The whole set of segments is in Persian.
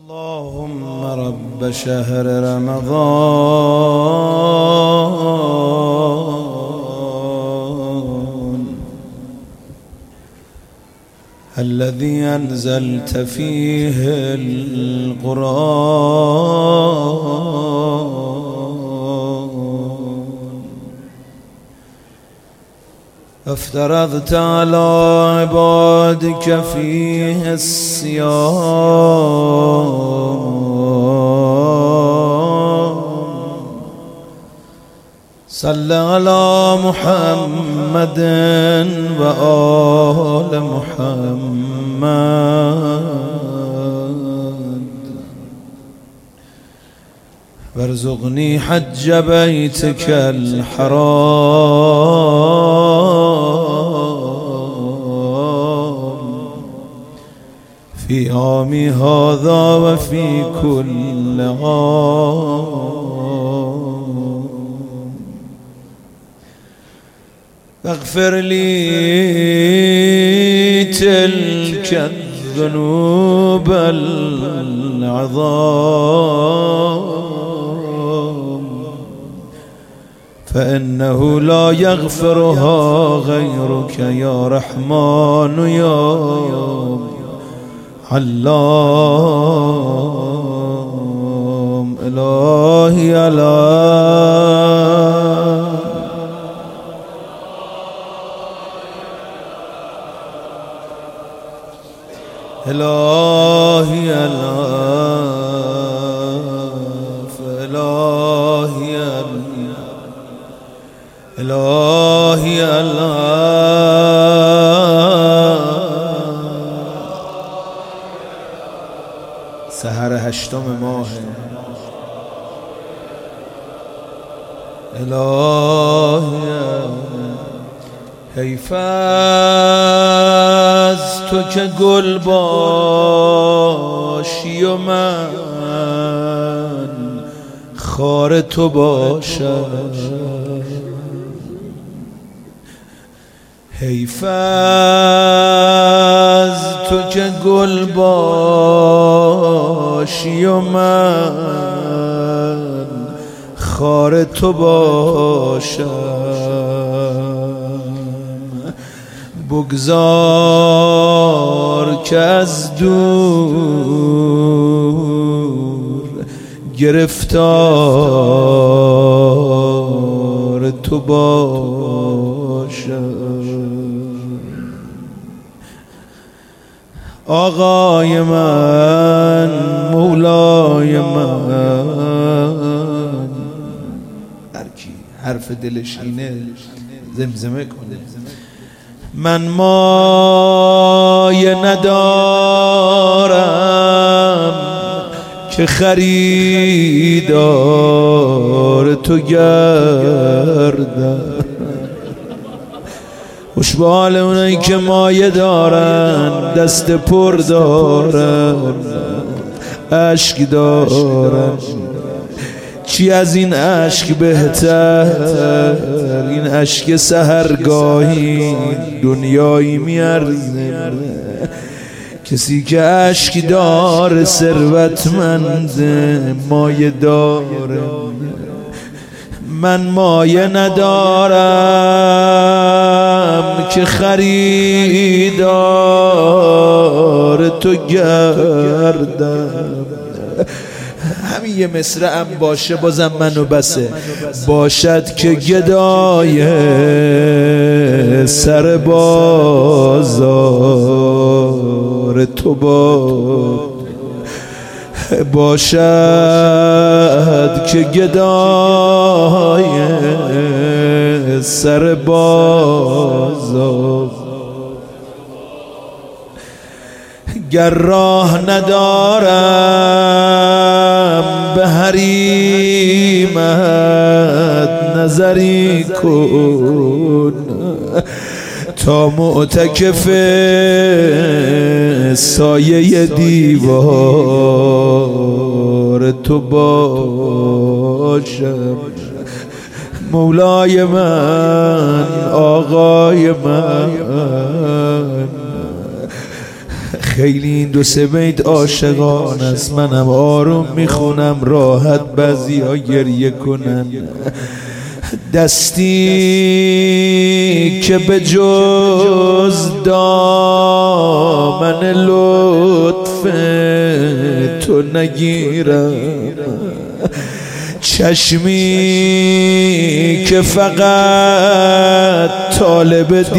اللهم رب شهر رمضان الذي أنزلت فيه القرآن افترضت على عبادك فيه الصيام صل على محمد وآل محمد وارزقني حج بيتك الحرام في عامي هذا وفي كل عام اغفر لي تلك الذنوب العظام فإنه لا يغفرها غيرك يا رحمن يا علام إلهي إلهي إلهي سحر 8 ماه إلهی حیف از تو که گل باشی و من خار تو باشم حیف از تو که گل باشی و من خار تو باشم بگذار که از دور گرفتار تو باشم آقای من مولای من هرکی حرف دلش اینه زمزمه کنه من مایه ندارم که خریدار تو گردم خوش به حال اونایی که مایه دارن دست پر دارن اشک دارن چی از این اشک بهتر این اشک سحرگاهی دنیایی میارزه کسی که اشک داره ثروتمنده مایه داره من مایه ندارم که خریدار تو گردم همین یه مصرعم باشه بازم منو بسه باشد که گدای سر بازار تو باشد که گدای سر بازار گر راه ندارم به حریمت نظری کن تا معتکف سایه دیوار تو باشم مولای من آقای من خیلی این دو سه بیت عاشقان است، منم آروم میخونم راحت بعضی ها گریه کنن. دستی که به جز دامن لطف تو نگیرم، چشمی که فقط طالب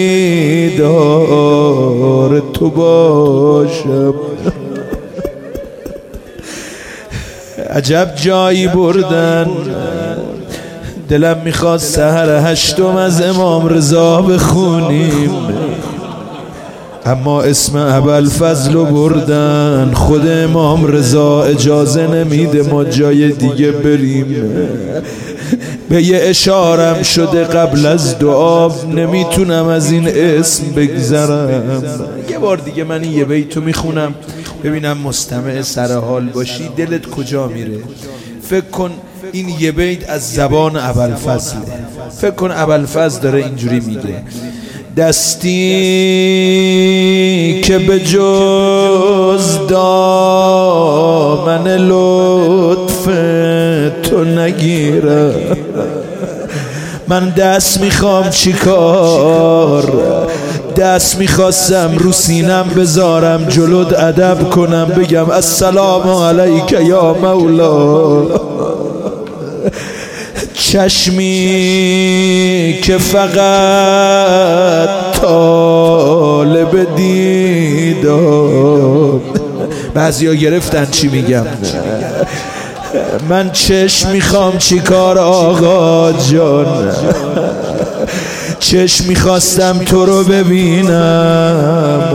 دیدار تو باشم. عجب جایی بردن، دلم میخواد سحر هشتم از امام رضا بخونیم، اما اسم ابوالفضل رو بردن. خود امام رضا اجازه نمیده ما جای دیگه بریم. به یه اشارم شده قبل از دعا، نمیتونم از این اسم بگذرم. یه بار دیگه من این یه بیتو میخونم ببینم مستمع سر حال باشی دلت کجا میره. فکر کن این یه بیت از زبان ابوالفضل، فکر کن ابوالفضل داره اینجوری میگه: دستی که به جز دامن لطف تو نگیرم، من دست میخوام چیکار؟ دست میخواستم رو سینم بذارم جلوت ادب کنم بگم السلام علیک یا مولا. چشمی که فقط طالب دیدار. بعضیا گرفتن چی میگم. من چشم میخوام چیکار آقا جان؟ چشم میخواستم تو رو ببینم،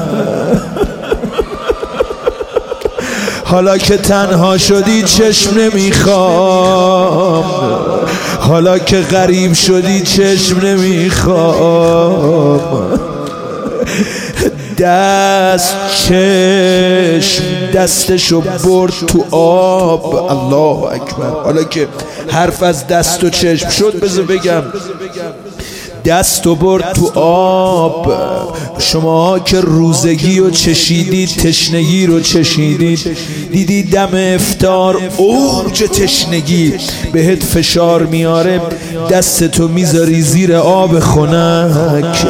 حالا که تنها شدی چشم نمیخوام، حالا که غریب شدی چشم نمیخوام. چشم دستشو برد تو آب. الله اکبر. حالا که حرف از دست و چشم شد بذار بگم دستو برد تو آب. شما که روزگی رو چشیدید، تشنگی رو چشیدید، دیدید دم افطار اوج تشنگی بهت فشار میاره، دستتو میذاری زیر آب خنک.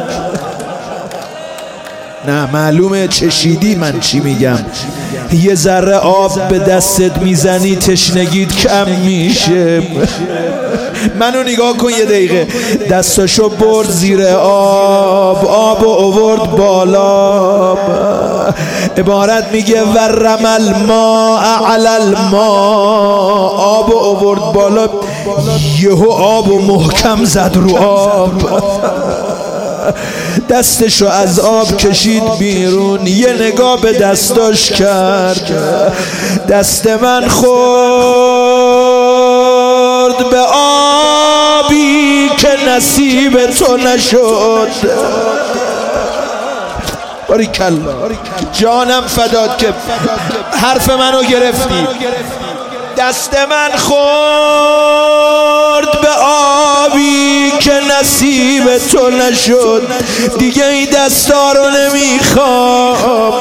نه معلومه چشیدی من چی میگم. یه ذره آب به دستت میزنی تشنگیت کم میشه. منو نگاه کن یه دقیقه. دستاشو برد زیر آب، آب و آورد بالا. عبارت میگه ورم الماء علی الماء، آب و آورد بالا. یهو آب و محکم زد رو آب، دستشو از آب کشید بیرون، یه نگاه به دستاش کرد. دست من خورد به آبی که نصیب تو نشد. باریکلا جانم فدات که حرف منو گرفتی. دست من خورد به آبی که نصیب تو نشد، دیگه این دستا رو نمیخوام.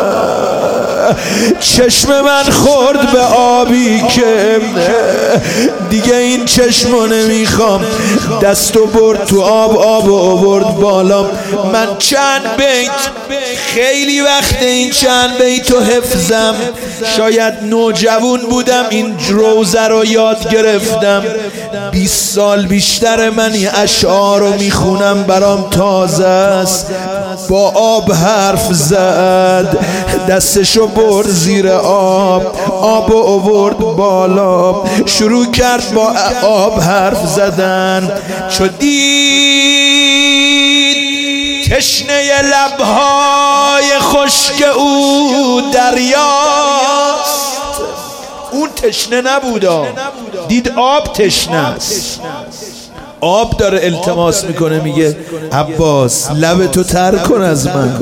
چشم من خورد به آبی که دیگه این چشمو نمیخوام. دستو برد تو آب، آب و آورد بالا. من چند بیت خیلی وقت این چند بیتو حفظم، شاید نوجوان بودم این روزه رو یاد گرفتم. 20 سال بیشتر من این اشعار رو میخونم، برام تازه است. با آب حرف زد، دستشو برد زیر آب، آب و آورد بالا. شروع کرد با آب حرف زدن. چو دید تشنه لبهای خشک او دریاست. اون تشنه نبودا، دید آب تشنه است. آب داره التماس میکنه، میگه عباس لبتو تر کن از من.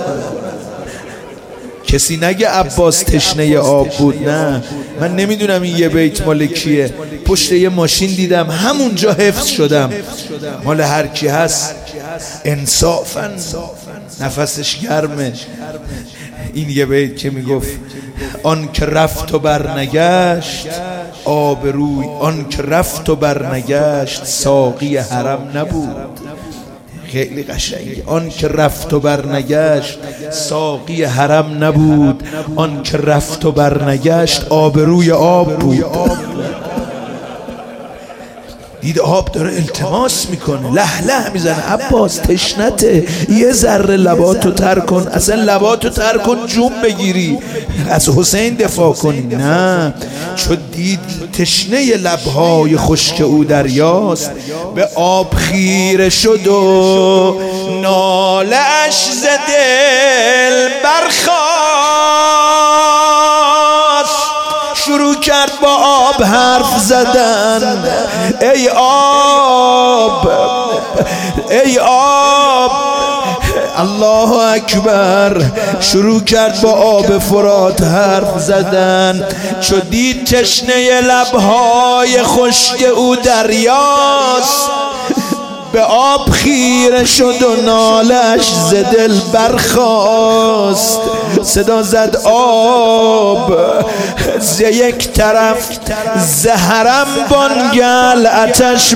کسی نگه عباس تشنه آب بود. نه من نمیدونم این یه بیت مال کیه. پشت یه ماشین دیدم همونجا حفظ شدم. مال هر کی هست انصافاً نفسش گرمه. این یه بیت که میگفت آن که رفت و برنگشت آبروی، آن که رفت و برنگشت ساقی حرم نبود. خیلی قشنگه. آن که رفت و برنگشت ساقی حرم نبود، آن که رفت و برنگشت آبروی آب بود. دید آب داره التماس میکنه، له میزنه، عباس تشنته، یه ذره لباتو تر کن، اصلا لباتو تر کن جون بگیری، از حسین دفاع کنی. نه، چون دید تشنه لبهای خشک او دریاست، به آب خیره شد و ناله‌اش ز دل برخاست. شروع کرد با آب حرف زدن، ای آب، ای آب، الله اکبر. شروع کرد با آب فرات حرف زدن، چو دید تشنه لبهای خشک او دریاست، به آب خیره شد و نالش ز دل برخاست. صدا زد آب ز یک طرف، ز حرم بانگل آتش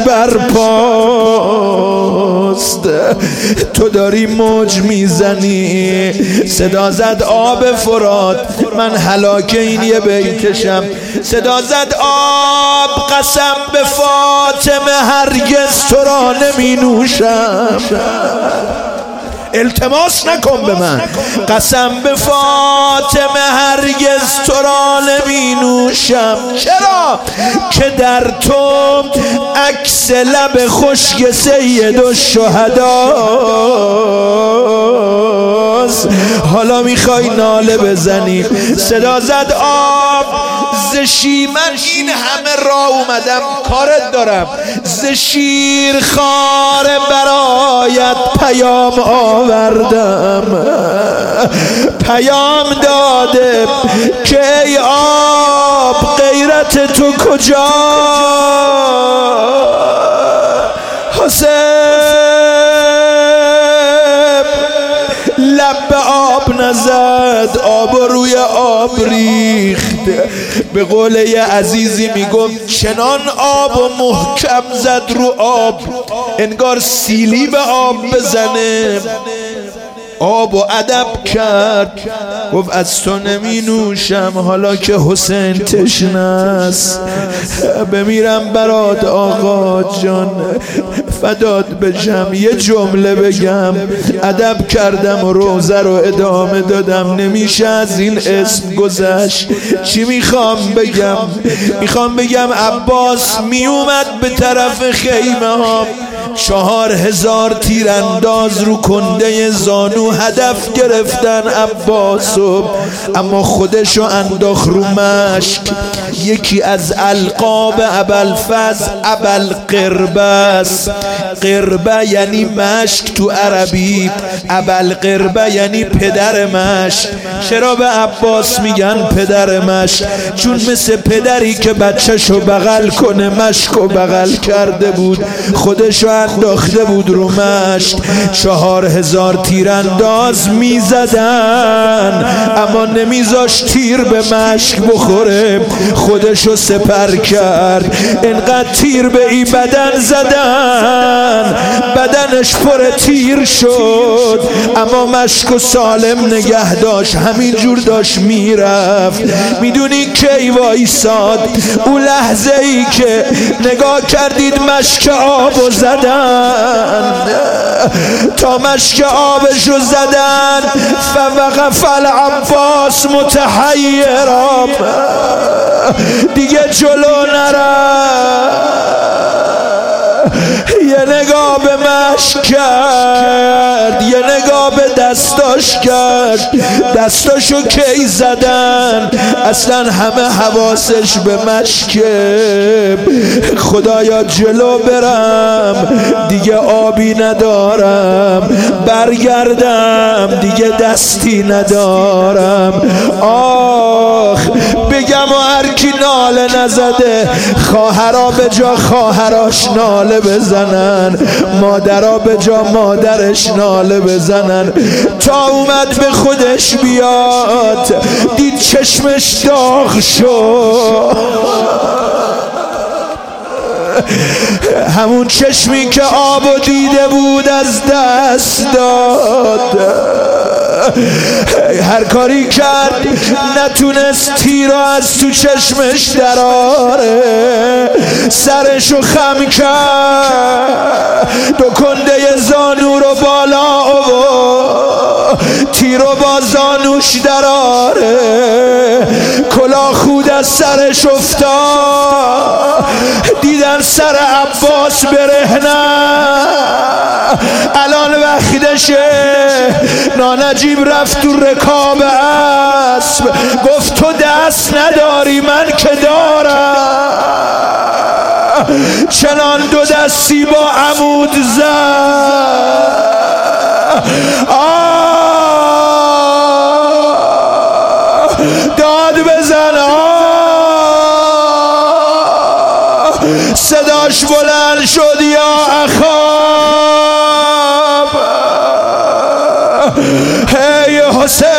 برپاست. تو داری موج میزنی. صدا زد آب فرات، من هلاک این یه بیتشم. صدا زد آب قسم به فاطمه هرگز تو را نمی نوشم. التماس نکن به من. قسم به فاطمه هرگز تو را نمی نوشم. چرا؟ که در تو عکس لب خشک سید الشهداست. حالا میخوای ناله بزنی. صدا زد آب ز شیر، من این همه راه اومدم کارت دارم، ز شیر خار برایت پیام آوردم. پیام داده که ای آب غیرت تو کجا؟ حسین لب به آب نزد، آب روی آب ریخت. به قول یه عزیزی میگفت چنان آب و محکم زد رو آب انگار سیلی به آب بزنه. آب و ادب کرد، گفت از تو نمی نوشم حالا که حسین تشنه است. بمیرم برات آقا جان، فدات بشم. یه جمله بگم، ادب کردم و روزه رو ادامه دادم، نمیشه از این اسم گذشت. چی میخوام بگم؟ میخوام بگم عباس میومد به طرف خیمه ها، 4000 تیرانداز رو کنده زانو هدف گرفتن عباسو، اما خودشو انداخت رو مشک. یکی از القاب ابوالفضل ابوالقربه است. قربه یعنی مشک تو عربی، ابوالقربه یعنی پدر مشک. چرا به عباس میگن پدر مشک؟ چون مثل پدری که بچهشو بغل کنه مشکو بغل کرده بود، خودشو انداخته بود رو مشک. 4000 تیرانداز میزدن اما نمیذاش تیر به مشک بخوره، خودشو سپر کرد. انقدر تیر به این بدن زدن بدنش پر تیر شد، اما مشکو سالم نگه داشت، همین جور داشت میرفت. میدونی کی وایساد؟ اون لحظه ای که نگاه کردید مشک آبو زدن، تا مشک آبشو زدن فوقف العباس متحیرا، دیگه جلو یه نگاه به مشک کرد، یه نگاه به دستاش کرد. دستاشو کی زدن؟ اصلا همه حواسش به مشک. خدایا جلو برم دیگه آبی ندارم، برگردم دیگه دستی ندارم. آخ بگم و هر کی ناله نزده، خواهرها به جا خواهراش ناله بزنن، مادرها به جا مادرش ناله بزنن. تا اومد به خودش بیاد دید چشمش داغ شد، همون چشمی که آبو دیده بود از دست داد. هر کاری کرد نتونست تیر از تو چشمش دراره، سرشو خم کرد، دو کنده زانو رو بالا آورد، تیر رو با زانوش دراره، کلاه خود از سرش افتاد. دیدن سر عباس برهنه، الان وقتشه. نانجیب رفت تو رکاب اسب، گفت تو دست نداری من که دارم. چنان دو دستی با عمود زد، داد بزن، صداش بلند شد، یا اخاب، هی حسین،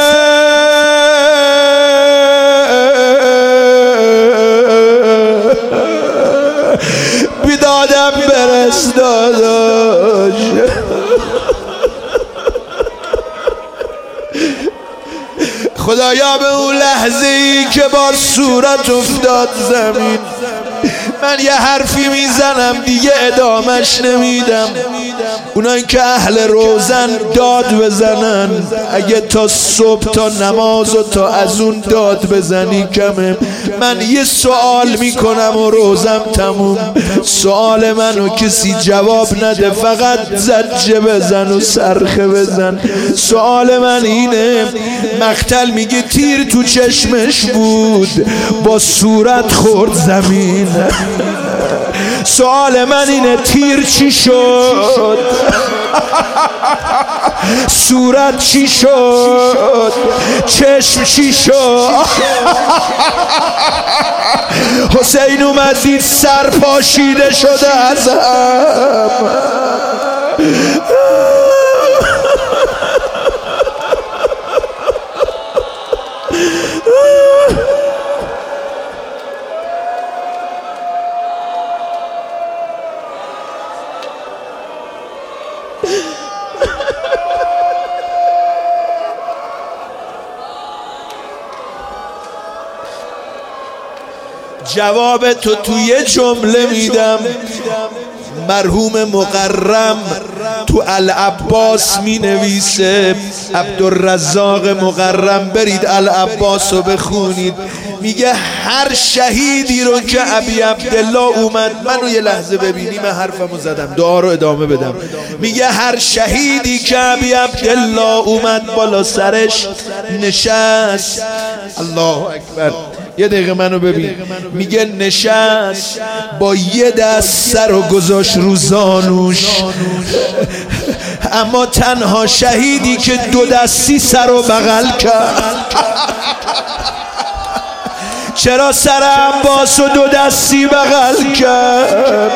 بیدادم برس داداش. خدایا به اون لحظه ای که با صورت افتاد زمین، من یه حرفی میزنم دیگه ادامش نمیدم. اونایی که اهل روزن داد بزنن، اگه تا صبح تا نماز و تا از اون داد بزنی کمه. من یه سوال میکنم و روزم تموم. سوال منو کسی جواب نده، فقط زجه بزن و صرخه بزن. سوال من اینه، مقتل میگه تیر تو چشمش بود، با صورت خورد زمین. سوال من اینه، تیر چی شد؟ صورت چی شد؟ چشم چی شد؟ حسین اومد دید سر پاشیده شده از هم. جواب تو توی جمله میدم. مرحوم مقرم تو العباس می نویسه، عبدالرزاق مقرم، برید العباس رو بخونید. میگه هر شهیدی رو که ابی عبدالله اومد، منو یه لحظه ببینی، من حرفمو زدم، دعا رو ادامه بدم. میگه هر شهیدی که ابی عبدالله اومد بالا سرش نشست، الله اکبر، یه دقیقه منو ببین، میگه نشست با یه دست سر و گذاشت رو زانوش. اما تنها شهیدی که دو دستی سر و بغل کرد. چرا سر عباس و دو دستی بغل کرد؟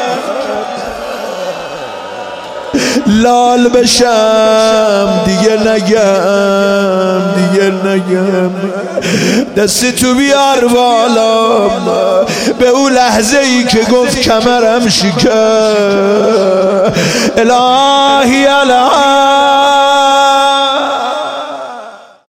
لال بشم دیگه نگم، دیگه نگم. دستی تو بیار بالا به اون لحظه ای که گفت کمرم شکست. الهی الهی